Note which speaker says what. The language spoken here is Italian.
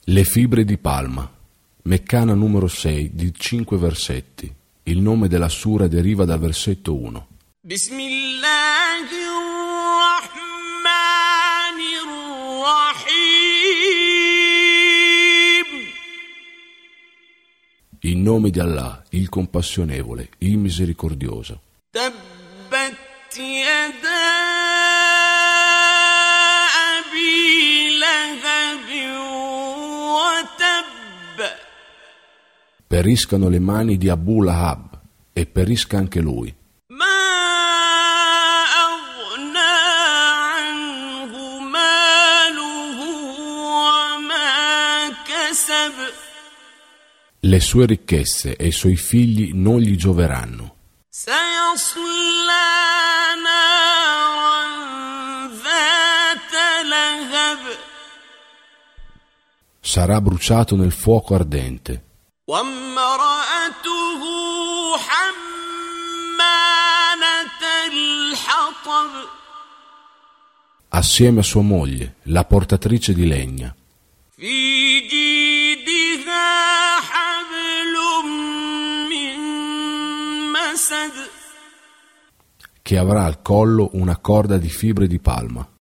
Speaker 1: Le fibre di palma. Meccana numero 6 di 5 versetti. Il nome della sura deriva dal versetto 1. In nome di Allah, il compassionevole, il misericordioso.
Speaker 2: Tabbat yada abi lahab wa tab.
Speaker 1: Periscano le mani di Abu Lahab e perisca anche lui.
Speaker 2: Ma aghna anhu maluhu wa ma kasab.
Speaker 1: Le sue ricchezze e i suoi figli non gli gioveranno.
Speaker 2: Sayasla naran dhata lahab.
Speaker 1: Sarà bruciato nel fuoco ardente.
Speaker 2: Wa imra'atuhu hammalata al-hatab.
Speaker 1: Assieme a sua moglie, la portatrice di legna.
Speaker 2: Fi jidha hablum min masad.
Speaker 1: Che avrà al collo una corda di fibre di palma.